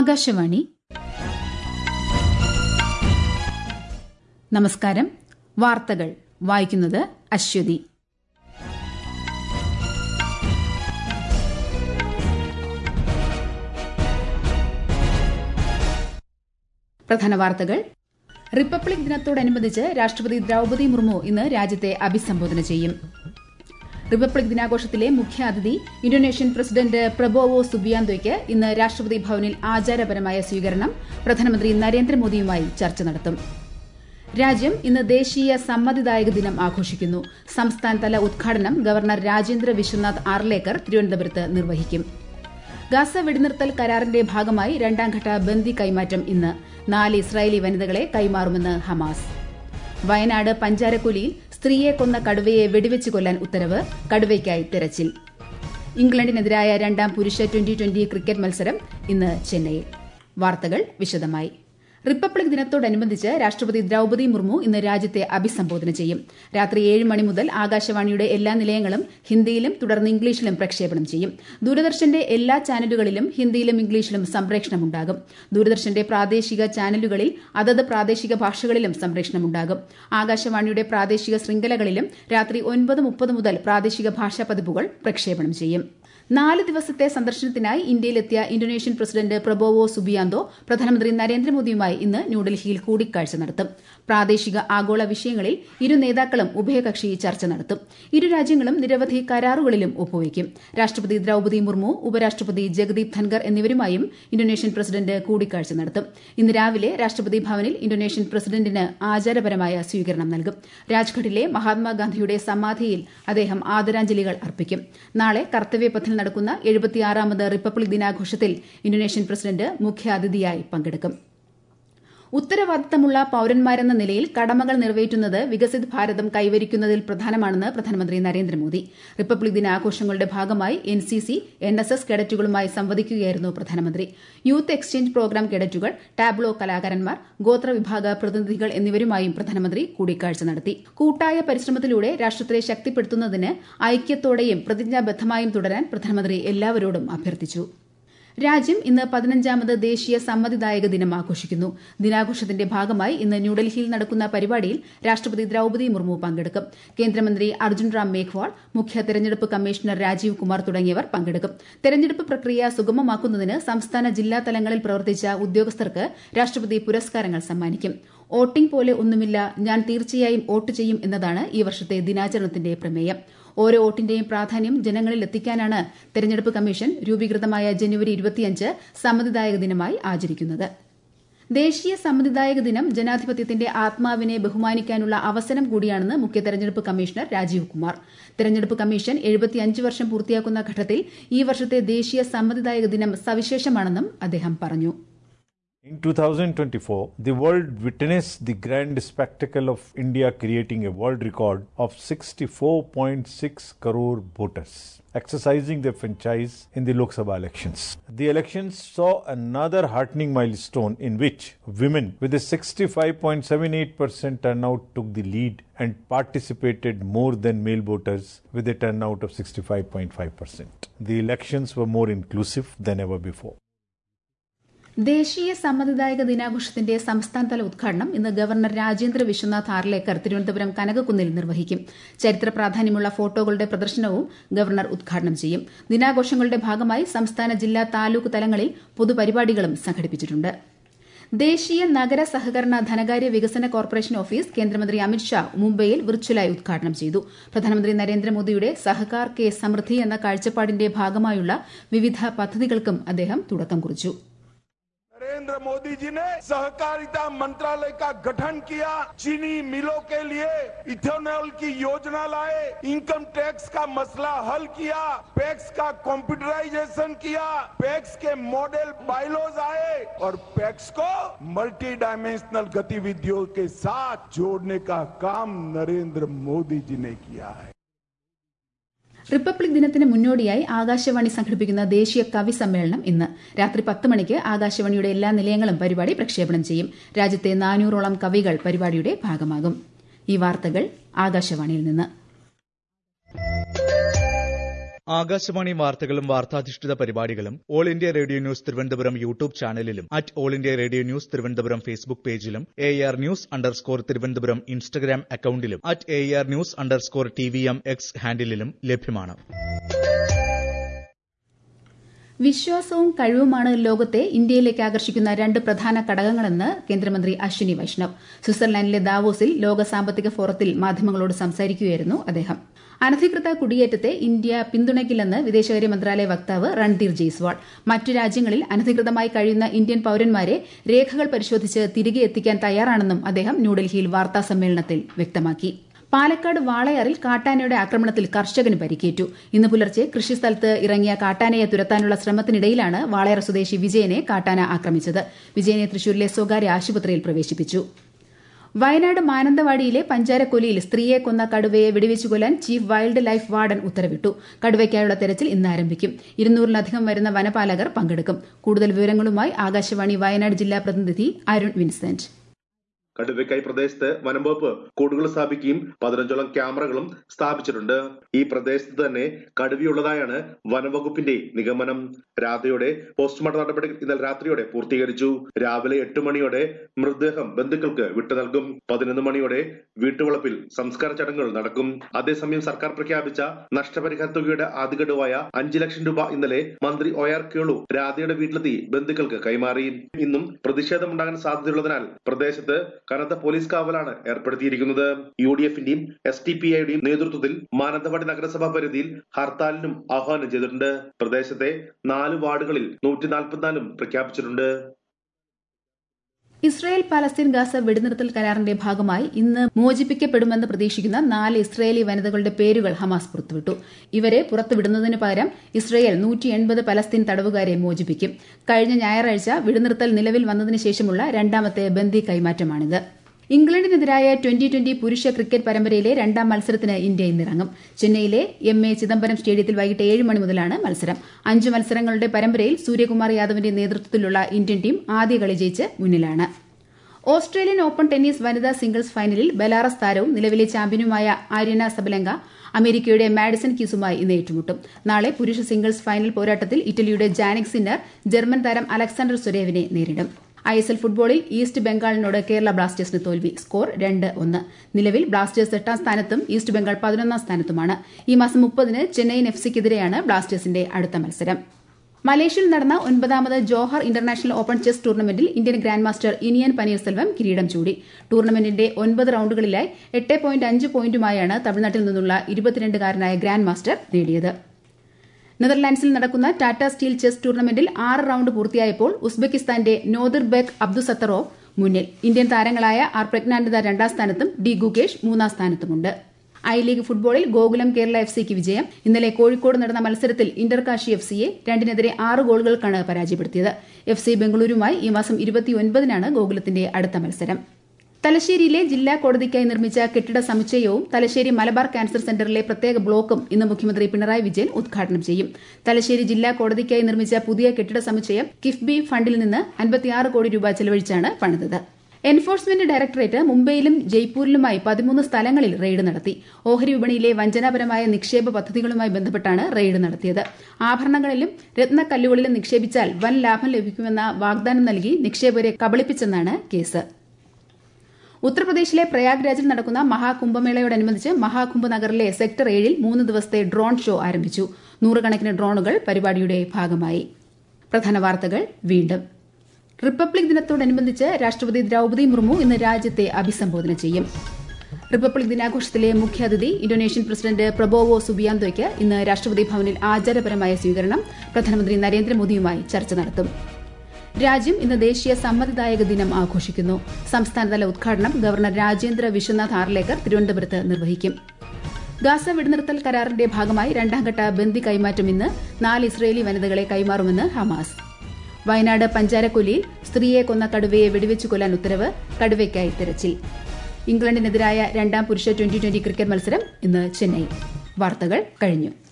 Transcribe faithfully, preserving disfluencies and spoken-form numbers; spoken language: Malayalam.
ആകാശവാണി. നമസ്കാരം. വാർത്തകൾ വായിക്കുന്നത് അശ്വതി. പ്രധാന വാർത്തകൾ. റിപ്പബ്ലിക് ദിനത്തോടനുബന്ധിച്ച് രാഷ്ട്രപതി ദ്രൌപദി മുർമു ഇന്ന് രാജ്യത്തെ അഭിസംബോധന ചെയ്യും. റിപ്പബ്ലിക് ദിനാഘോഷത്തിലെ മുഖ്യാതിഥി ഇന്തോനേഷ്യൻ പ്രസിഡന്റ് പ്രബോവോ സുബിയാന്തോയ്ക്ക് ഇന്ന് രാഷ്ട്രപതി ഭവനിൽ ആചാരപരമായ സ്വീകരണം. പ്രധാനമന്ത്രി നരേന്ദ്രമോദിയുമായി ചർച്ച നടത്തും. രാജ്യം ഇന്ന് ദേശീയ സമ്മതിദായക ദിനം ആഘോഷിക്കുന്നു. സംസ്ഥാനതല ഉദ്ഘാടനം ഗവർണർ രാജേന്ദ്ര വിശ്വനാഥ് ആർലേക്കർ തിരുവനന്തപുരത്ത് നിർവഹിക്കും. ഗാസ വെടിനിർത്തൽ കരാറിന്റെ ഭാഗമായി രണ്ടാംഘട്ട ബന്ദി കൈമാറ്റം ഇന്ന്. നാല് ഇസ്രായേലി വനിതകളെ കൈമാറുമെന്ന് ഹമാസ്. വയനാട് പഞ്ചാരക്കൊലിയിൽ സ്ത്രീയെ കൊന്ന കടുവയെ വെടിവെച്ച് കൊല്ലാൻ ഉത്തരവ്. കടുവയ്ക്കായി തെരച്ചിൽ. ഇംഗ്ലണ്ടിനെതിരായ രണ്ടാം പുരുഷ ട്വന്റി ട്വന്റി ക്രിക്കറ്റ് മത്സരം ഇന്ന് ചെന്നൈയിൽ. വാർത്തകൾ വിശദമായി. റിപ്പബ്ലിക് ദിനത്തോടനുബന്ധിച്ച് രാഷ്ട്രപതി ദ്രൌപദി മുർമു ഇന്ന് രാജ്യത്തെ അഭിസംബോധന ചെയ്യും. രാത്രി ഏഴ് മണി മുതൽ ആകാശവാണിയുടെ എല്ലാ നിലയങ്ങളും ഹിന്ദിയിലും തുടർന്ന് ഇംഗ്ലീഷിലും പ്രക്ഷേപണം ചെയ്യും. ദൂരദർശന്റെ എല്ലാ ചാനലുകളിലും ഹിന്ദിയിലും ഇംഗ്ലീഷിലും സംപ്രേഷണമുണ്ടാകും. ദൂരദർശന്റെ പ്രാദേശിക ചാനലുകളിൽ അതത് പ്രാദേശിക ഭാഷകളിലും സംപ്രേഷണമുണ്ടാകും. ആകാശവാണിയുടെ പ്രാദേശിക ശൃംഖലകളിലും രാത്രി ഒൻപത് മുപ്പത് മുതൽ പ്രാദേശിക ഭാഷാ പതിപ്പുകൾ പ്രക്ഷേപണം ചെയ്യും. നാല് ദിവസത്തെ സന്ദർശനത്തിനായി ഇന്ത്യയിലെത്തിയ ഇന്തോനേഷ്യൻ പ്രസിഡന്റ് പ്രബോവോ സുബിയാന്തോ പ്രധാനമന്ത്രി നരേന്ദ്രമോദിയുമായി ഇന്ന് ന്യൂഡൽഹിയിൽ കൂടിക്കാഴ്ച നടത്തും. പ്രാദേശിക ആഗോള വിഷയങ്ങളിൽ ഇരു നേതാക്കളും ഉഭയകക്ഷി ചർച്ച നടത്തും. ഇരു രാജ്യങ്ങളും നിരവധി കരാറുകളിലും ഒപ്പുവയ്ക്കും. രാഷ്ട്രപതി ദ്രൌപദി മുർമു, ഉപരാഷ്ട്രപതി ജഗദീപ് ധൻഖർ എന്നിവരുമായും ഇന്തോനേഷ്യൻ പ്രസിഡന്റ് കൂടിക്കാഴ്ച നടത്തും. ഇന്ന് രാവിലെ രാഷ്ട്രപതി ഭവനിൽ ഇന്തോനേഷ്യൻ പ്രസിഡന്റിന് ആചാരപരമായ സ്വീകരണം നൽകും. രാജ്ഘട്ടിലെ മഹാത്മാഗാന്ധിയുടെ സമാധിയിൽ അദ്ദേഹം ആദരാഞ്ജലികൾ അർപ്പിക്കും. നാളെ കർത്തവ്യപഥിൽ നടക്കുന്ന എഴുപത്തിയാറാമത് റിപ്പബ്ലിക് ദിനാഘോഷത്തിൽ ഇന്തോനേഷ്യൻ പ്രസിഡന്റ് മുഖ്യാതിഥിയായി പങ്കെടുക്കും. ഉത്തരവാദിത്തമുള്ള പൌരന്മാരെന്ന നിലയിൽ കടമകൾ നിറവേറ്റുന്നത് വികസിത് ഭാരതം കൈവരിക്കുന്നതിൽ പ്രധാനമാണെന്ന് പ്രധാനമന്ത്രി നരേന്ദ്രമോദി. റിപ്പബ്ലിക് ദിനാഘോഷങ്ങളുടെ ഭാഗമായി N C C, N S S കേഡറ്റുകളുമായി സംവദിക്കുകയായിരുന്നു പ്രധാനമന്ത്രി. യൂത്ത് എക്സ്ചേഞ്ച് പ്രോഗ്രാം കേഡറ്റുകൾ, ടാബ്ലോ കലാകാരന്മാർ, ഗോത്രവിഭാഗ പ്രതിനിധികൾ എന്നിവരുമായും പ്രധാനമന്ത്രി കൂടിക്കാഴ്ച നടത്തി. കൂട്ടായ പരിശ്രമത്തിലൂടെ രാഷ്ട്രത്തെ ശക്തിപ്പെടുത്തുന്നതിന് ഐക്യത്തോടെയും പ്രതിജ്ഞാബദ്ധമായും തുടരാൻ പ്രധാനമന്ത്രി എല്ലാവരോടും അഭ്യർത്ഥിച്ചു. രാജ്യം ഇന്ന് പതിനഞ്ചാമത് ദേശീയ സമ്മതിദായക ദിനം ആഘോഷിക്കുന്നു. ദിനാഘോഷത്തിന്റെ ഭാഗമായി ഇന്ന് ന്യൂഡൽഹിയിൽ നടക്കുന്ന പരിപാടിയിൽ രാഷ്ട്രപതി ദ്രൌപദി മുർമു പങ്കെടുക്കും. കേന്ദ്രമന്ത്രി അർജുൻ റാം മേഘ്വാൾ, മുഖ്യ തെരഞ്ഞെടുപ്പ് കമ്മീഷണർ രാജീവ് കുമാർ തുടങ്ങിയവർ പങ്കെടുക്കും. തെരഞ്ഞെടുപ്പ് പ്രക്രിയ സുഗമമാക്കുന്നതിന് സംസ്ഥാന ജില്ലാ തലങ്ങളിൽ പ്രവർത്തിച്ച ഉദ്യോഗസ്ഥർക്ക് രാഷ്ട്രപതി പുരസ്കാരങ്ങൾ സമ്മാനിക്കും. വോട്ടിംഗ് പോലെ ഒന്നുമില്ല, ഞാൻ തീർച്ചയായും വോട്ട് ചെയ്യും എന്നതാണ് ഈ വർഷത്തെ ദിനാചരണത്തിന്റെ പ്രമേയം. ഓരോ വോട്ടിന്റെയും പ്രാധാന്യം ജനങ്ങളിൽ എത്തിക്കാനാണ് തെരഞ്ഞെടുപ്പ് കമ്മീഷൻ രൂപീകൃതമായ ജനുവരി ഇരുപത്തിയഞ്ച് സമ്മതിദായക ദിനമായി ആചരിക്കുന്നത്. ദേശീയ സമ്മതിദായക ദിനം ജനാധിപത്യത്തിന്റെ ആത്മാവിനെ ബഹുമാനിക്കാനുള്ള അവസരം കൂടിയാണെന്ന് മുഖ്യ തെരഞ്ഞെടുപ്പ് കമ്മീഷണർ രാജീവ് കുമാർ. തെരഞ്ഞെടുപ്പ് കമ്മീഷൻ എഴുപത്തിയഞ്ച് വർഷം പൂർത്തിയാക്കുന്ന ഘട്ടത്തിൽ ഈ വർഷത്തെ ദേശീയ സമ്മതിദായക ദിനം സവിശേഷമാണെന്നും അദ്ദേഹം പറഞ്ഞു. In two thousand twenty-four, the world witnessed the grand spectacle of India creating a world record of sixty-four point six crore voters exercising their franchise in the Lok Sabha elections. The elections saw another heartening milestone in which women with a sixty-five point seven eight percent turnout took the lead and participated more than male voters with a turnout of sixty-five point five percent. The elections were more inclusive than ever before. ദേശീയ സമ്മതിദായക ദിനാഘോഷത്തിന്റെ സംസ്ഥാനതല ഉദ്ഘാടനം ഇന്ന് ഗവർണർ രാജേന്ദ്ര വിശ്വനാഥ് ആർലേക്കർ തിരുവനന്തപുരം കനകക്കുന്നിൽ നിർവഹിക്കും. ചരിത്ര പ്രാധാന്യമുള്ള ഫോട്ടോകളുടെ പ്രദർശനവും ഗവർണർ ഉദ്ഘാടനം ചെയ്യും. ദിനാഘോഷങ്ങളുടെ ഭാഗമായി സംസ്ഥാന, ജില്ലാ, താലൂക്ക് തലങ്ങളിൽ പൊതുപരിപാടികളും സംഘടിപ്പിച്ചിട്ടുണ്ട്. ദേശീയ നഗര സഹകരണ ധനകാര്യ വികസന കോർപ്പറേഷൻ ഓഫീസ് കേന്ദ്രമന്ത്രി അമിത്ഷാ മുംബൈയിൽ വിർച്വലായി ഉദ്ഘാടനം ചെയ്തു. പ്രധാനമന്ത്രി നരേന്ദ്രമോദിയുടെ സഹകാർ കെ സമൃദ്ധി എന്ന കാഴ്ചപ്പാടിന്റെ ഭാഗമായുള്ള വിവിധ പദ്ധതികൾക്കും അദ്ദേഹം തുടക്കം കുറിച്ചു. नरेंद्र मोदी जी ने सहकारिता मंत्रालय का गठन किया, चीनी मिलों के लिए इथेनॉल की योजना लाए, इनकम टैक्स का मसला हल किया, पैक्स का कंप्यूटराइजेशन किया, पैक्स के मॉडल बायलॉज आए और पैक्स को मल्टी डायमेंशनल गतिविधियों के साथ जोड़ने का काम नरेंद्र मोदी जी ने किया है. റിപ്പബ്ലിക് ദിനത്തിന് മുന്നോടിയായി ആകാശവാണി സംഘടിപ്പിക്കുന്ന ദേശീയ കവി സമ്മേളനം ഇന്ന് രാത്രി പത്ത് മണിക്ക് ആകാശവാണിയുടെ എല്ലാ നിലയങ്ങളും പരിപാടി പ്രക്ഷേപണം ചെയ്യും. രാജ്യത്തെ നാനൂറോളം കവികൾ പരിപാടിയുടെ ഭാഗമാകും. ഈ വാർത്തകൾ ആകാശവാണിയിൽ നിന്ന്. ആകാശവാണി വാർത്തകളും വാർത്താധിഷ്ഠിത പരിപാടികളും All India Radio News Thiruvananthapuram YouTube ചാനലിലും at All India Radio News Thiruvananthapuram Facebook പേജിലും A R news underscore Thiruvananthapuram Instagram അക്കൌണ്ടിലും at A R news underscore T V M X ഹാൻഡിലും ലഭ്യമാണ്. വിശ്വാസവും കഴിവുമാണ് ലോകത്തെ ഇന്ത്യയിലേക്ക് ആകർഷിക്കുന്ന രണ്ട് പ്രധാന ഘടകങ്ങളെന്ന് കേന്ദ്രമന്ത്രി അശ്വിനി വൈഷ്ണവ്. സ്വിറ്റ്സർലാൻഡിലെ ദാവോസിൽ ലോക സാമ്പത്തിക ഫോറത്തിൽ മാധ്യമങ്ങളോട് സംസാരിക്കുകയായിരുന്നു അദ്ദേഹം. അനധികൃത കുടിയേറ്റത്തെ ഇന്ത്യ പിന്തുണയ്ക്കില്ലെന്ന് വിദേശകാര്യ മന്ത്രാലയ വക്താവ് രൺധീർ ജയ്സ്വാൾ. മറ്റു രാജ്യങ്ങളിൽ അനധികൃതമായി കഴിയുന്ന ഇന്ത്യൻ പൌരന്മാരെ രേഖകൾ പരിശോധിച്ച് തിരികെ എത്തിക്കാൻ തയ്യാറാണെന്നും അദ്ദേഹം ന്യൂഡൽഹിയിൽ വാർത്താസമ്മേളനത്തിൽ വ്യക്തമാക്കി. പാലക്കാട് വാളയാറിൽ കാട്ടാനയുടെ ആക്രമണത്തിൽ കർഷകന് പരിക്കേറ്റു. ഇന്ന് പുലർച്ചെ കൃഷിസ്ഥലത്ത് ഇറങ്ങിയ കാട്ടാനയെ തുരത്താനുള്ള ശ്രമത്തിനിടയിലാണ് വാളയാർ സ്വദേശി വിജയനെ കാട്ടാന ആക്രമിച്ചത്. വിജയനെ തൃശൂരിലെ സ്വകാര്യ ആശുപത്രിയിൽ പ്രവേശിപ്പിച്ചു. വയനാട് മാനന്തവാടിയിലെ പഞ്ചാരക്കൊല്ലിയിൽ സ്ത്രീയെ കൊന്ന കടുവയെ വെടിവെച്ചു കൊല്ലാൻ ചീഫ് വൈൽഡ് ലൈഫ് വാർഡൻ ഉത്തരവിട്ടു. കടുവയ്ക്കായുള്ള തെരച്ചിൽ ഇന്ന് ആരംഭിക്കും. ഇരുന്നൂറിലധികം വരുന്ന വനപാലകർ പങ്കെടുക്കും. കൂടുതൽ വിവരങ്ങളുമായി ആകാശവാണി വയനാട് ജില്ലാ പ്രതിനിധി അരുൺ വിൻസെന്റ്. കടുവയ്ക്കായി പ്രദേശത്ത് വനംവകുപ്പ് കൂടുകൾ സ്ഥാപിക്കുകയും പതിനഞ്ചോളം ക്യാമറകളും സ്ഥാപിച്ചിട്ടുണ്ട്. ഈ പ്രദേശത്ത് തന്നെ കടുവയുള്ളതായാണ് വനംവകുപ്പിന്റെ നിഗമനം. രാധയുടെ പോസ്റ്റ്മോർട്ടം നടപടികൾ ഇന്നലെ രാത്രിയോടെ പൂർത്തീകരിച്ചു. രാവിലെ എട്ട് മണിയോടെ മൃതദേഹം ബന്ധുക്കൾക്ക് വിട്ടു നൽകും. പതിനൊന്ന് മണിയോടെ വീട്ടുവളപ്പിൽ സംസ്കാര ചടങ്ങുകൾ നടക്കും. അതേസമയം സർക്കാർ പ്രഖ്യാപിച്ച നഷ്ടപരിഹാര തുകയുടെ ആദ്യ ഗഡുവായ അഞ്ചു ലക്ഷം രൂപ ഇന്നലെ മന്ത്രി ഒ ആർ കേളു രാധയുടെ വീട്ടിലെത്തി ബന്ധുക്കൾക്ക് കൈമാറി. ഇന്നും പ്രതിഷേധമുണ്ടാകാൻ സാധ്യതയുള്ളതിനാൽ പ്രദേശത്ത് കനത്ത പോലീസ് കാവലാണ് ഏർപ്പെടുത്തിയിരിക്കുന്നത്. യു ഡി എഫിന്റെയും എസ് ടി പി ഐയുടെയും നേതൃത്വത്തിൽ മാനന്തവാടി നഗരസഭാ പരിധിയിൽ ഹർത്താലിനും ആഹ്വാനം ചെയ്തിട്ടുണ്ട്. പ്രദേശത്തെ നാല് വാർഡുകളിൽ നൂറ്റി നാൽപ്പത്തിനാലും പ്രഖ്യാപിച്ചിട്ടുണ്ട്. ഇസ്രായേൽ പാലസ്തീൻ ഗാസ വെടിനിർത്തൽ കരാറിന്റെ ഭാഗമായി ഇന്ന് മോചിപ്പിക്കപ്പെടുമെന്ന് പ്രതീക്ഷിക്കുന്ന നാല് ഇസ്രായേലി വനിതകളുടെ പേരുകൾ ഹമാസ് പുറത്തുവിട്ടു. ഇവരെ പുറത്തുവിടുന്നതിന് പകരം ഇസ്രായേൽ നൂറ്റി എൺപത് പലസ്തീൻ തടവുകാരെ മോചിപ്പിക്കും. കഴിഞ്ഞ ഞായറാഴ്ച വെടിനിർത്തൽ നിലവിൽ വന്നതിന് ശേഷമുള്ള രണ്ടാമത്തെ ബന്ദി കൈമാറ്റമാണിത്. ഇംഗ്ലണ്ടിനെതിരായ ട്വന്റി ട്വന്റി പുരുഷ ക്രിക്കറ്റ് പരമ്പരയിലെ രണ്ടാം മത്സരത്തിന് ഇന്ത്യ ഇന്നിറങ്ങും. ചെന്നൈയിലെ എം എ ചിദംബരം സ്റ്റേഡിയത്തിൽ വൈകിട്ട് ഏഴ് മണി മുതലാണ് മത്സരം. അഞ്ച് മത്സരങ്ങളുടെ പരമ്പരയിൽ സൂര്യകുമാർ യാദവിന്റെ നേതൃത്വത്തിലുള്ള ഇന്ത്യൻ ടീം ആദ്യ കളി ജയിച്ച് മുന്നിലാണ്. ഓസ്ട്രേലിയൻ ഓപ്പൺ ടെന്നീസ് വനിതാ സിംഗിൾസ് ഫൈനലിൽ ബെലാറസ് താരവും നിലവിലെ ചാമ്പ്യനുമായ ആര്യന സബലങ്ക അമേരിക്കയുടെ മാഡിസൺ കീസുമായി ഇന്ന് ഏറ്റുമുട്ടും. നാളെ പുരുഷ സിംഗിൾസ് ഫൈനൽ പോരാട്ടത്തിൽ ഇറ്റലിയുടെ ജാനിക് സിന്നർ ജർമ്മൻ താരം അലക്സാണ്ടർ സ്വരേവിനെ നേരിടും. ഐ എസ് എൽ ഫുട്ബോളിൽ ഈസ്റ്റ് ബംഗാളിനോട് കേരള ബ്ലാസ്റ്റേഴ്സിന് തോൽവി. സ്കോർ രണ്ട് ഒന്ന്. നിലവിൽ ബ്ലാസ്റ്റേഴ്സ് എട്ടാം സ്ഥാനത്തും ഈസ്റ്റ് ബംഗാൾ പതിനൊന്നാം സ്ഥാനത്തുമാണ്. ഈ മാസം മുപ്പതിന് ചെന്നൈയിൻ എഫ് സിക്കെതിരെയാണ് ബ്ലാസ്റ്റേഴ്സിന്റെ അടുത്ത മത്സരം. മലേഷ്യയിൽ നടന്ന ഒൻപതാമത് ജോഹർ ഇന്റർനാഷണൽ ഓപ്പൺ ചെസ് ടൂർണമെന്റിൽ Indian grand master Iniyan Panneerselvam കിരീടം ചൂടി. ടൂർണമെന്റിന്റെ ഒൻപത് റൌണ്ടുകളിലായി എട്ട് പോയിന്റ് അഞ്ച് പോയിന്റുമായാണ് തമിഴ്നാട്ടിൽ നിന്നുള്ള ഇരുപത്തിരണ്ടുകാരനായ ഗ്രാൻഡ് മാസ്റ്റർ നേടിയത്. നെതർലാൻഡ്സിൽ നടക്കുന്ന ടാറ്റ സ്റ്റീൽ ചെസ് ടൂർണമെന്റിൽ ആറ് റൌണ്ട് പൂർത്തിയായപ്പോൾ ഉസ്ബെക്കിസ്ഥാന്റെ നോദിർബെക് അബ്ദുസത്തറോവ് മുന്നിൽ. ഇന്ത്യൻ താരങ്ങളായ ആർ പ്രജ്ഞാനന്ദ രണ്ടാം സ്ഥാനത്തും ഡി ഗുകേഷ് മൂന്നാം സ്ഥാനത്തുമുണ്ട്. ഐ ലീഗ് ഫുട്ബോളിൽ ഗോകുലം കേരള എഫ് സിക്ക് വിജയം. ഇന്നലെ കോഴിക്കോട് നടന്ന മത്സരത്തിൽ ഇന്റർകാശി എഫ് സിയെ രണ്ടിനെതിരെ ആറ് ഗോളുകൾക്കാണ് പരാജയപ്പെടുത്തിയത്. എഫ് സി ബംഗളൂരുമായി ഈ മാസം ഇരുപത്തിയൊൻപതിനാണ് ഗോകുലത്തിന്റെ അടുത്ത മത്സരം. തലശ്ശേരിയിലെ ജില്ലാ കോടതിക്കായി നിർമ്മിച്ച കെട്ടിട സമുച്ചയവും തലശ്ശേരി മലബാർ ക്യാൻസർ സെന്ററിലെ പ്രത്യേക ബ്ലോക്കും ഇന്ന് മുഖ്യമന്ത്രി പിണറായി വിജയൻ ഉദ്ഘാടനം ചെയ്യും. തലശ്ശേരി ജില്ലാ കോടതിക്കായി നിർമ്മിച്ച പുതിയ കെട്ടിട സമുച്ചയം കിഫ്ബി ഫണ്ടിൽ നിന്ന് അൻപത്തിയാറ് കോടി രൂപ ചെലവഴിച്ചാണ് പണിതത്. എൻഫോഴ്സ്മെന്റ് ഡയറക്ടറേറ്റ് മുംബൈയിലും ജയ്പൂരിലുമായി പതിമൂന്ന് സ്ഥലങ്ങളിൽ റെയ്ഡ് നടത്തി. ഓഹരി വിപണിയിലെ വഞ്ചനാപരമായ നിക്ഷേപ പദ്ധതികളുമായി ബന്ധപ്പെട്ടാണ് റെയ്ഡ് നടത്തിയത്. ആഭരണങ്ങളിലും രത്നക്കല്ലുകളിലും നിക്ഷേപിച്ചാൽ വൻ ലാഭം ലഭിക്കുമെന്ന വാഗ്ദാനം നൽകി നിക്ഷേപകരെ കബളിപ്പിച്ചെന്നാണ് കേസ്. ഉത്തർപ്രദേശിലെ പ്രയാഗ്രാജിൽ നടക്കുന്ന മഹാകുംഭമേളയോടനുബന്ധിച്ച് മഹാകുംഭ് നഗറിലെ സെക്ടർ ഏഴിൽ മൂന്ന് ദിവസത്തെ ഡ്രോൺ ഷോ ആരംഭിച്ചു. നൂറുകണക്കിന് ഡ്രോണുകൾ പരിപാടിയുടെ ഭാഗമായി. പ്രധാന വാർത്തകൾ വീണ്ടും. റിപ്പബ്ലിക് ദിനത്തോടനുബന്ധിച്ച് രാഷ്ട്രപതി ദ്രൌപദി മുർമു ഇന്ന് രാജ്യത്തെ അഭിസംബോധന ചെയ്യും. റിപ്പബ്ലിക് ദിനാഘോഷത്തിലെ മുഖ്യാതിഥി ഇന്തോനേഷ്യൻ പ്രസിഡന്റ് പ്രബോവോ സുബിയാന്തോയ്ക്ക് ഇന്ന് രാഷ്ട്രപതി ഭവനിൽ ആചാരപരമായ സ്വീകരണം. പ്രധാനമന്ത്രി നരേന്ദ്രമോദിയുമായി ചർച്ച നടത്തും. രാജ്യം ഇന്ന് ദേശീയ സമ്മതിദായക ദിനം ആഘോഷിക്കുന്നു. സംസ്ഥാനതല ഉദ്ഘാടനം ഗവർണർ രാജേന്ദ്ര വിശ്വനാഥ് ആർലേക്കർ തിരുവനന്തപുരത്ത് നിർവഹിക്കും. ഗാസ വെടിനിർത്തൽ കരാറിന്റെ ഭാഗമായി രണ്ടാംഘട്ട ബന്ദി കൈമാറ്റം ഇന്ന്. നാല് ഇസ്രയേലി വനിതകളെ കൈമാറുമെന്ന് ഹമാസ്. വയനാട് പഞ്ചാരക്കൊല്ലിയിൽ സ്ത്രീയെ കൊന്ന കടുവയെ വെടിവെച്ചു കൊല്ലാൻ ഉത്തരവ്. കടുവയ്ക്കായി തെരച്ചിൽ. ഇംഗ്ലണ്ടിനെതിരായ രണ്ടാം പുരുഷ ട്വന്റി ട്വന്റി ക്രിക്കറ്റ് മത്സരം ഇന്ന് ചെന്നൈയിൽ. വാർത്തകൾ കഴിഞ്ഞു.